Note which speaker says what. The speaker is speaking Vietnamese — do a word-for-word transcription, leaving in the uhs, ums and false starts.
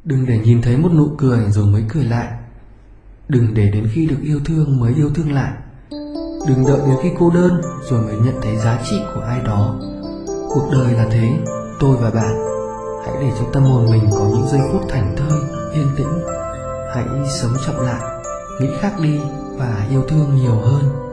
Speaker 1: Đừng để nhìn thấy một nụ cười rồi mới cười lại. Đừng để đến khi được yêu thương mới yêu thương lại. Đừng đợi đến khi cô đơn rồi mới nhận thấy giá trị của ai đó. Cuộc đời là thế, tôi và bạn. Hãy để cho tâm hồn mình có những giây phút thảnh thơi, yên tĩnh. Hãy sống chậm lại, nghĩ khác đi và yêu thương nhiều hơn.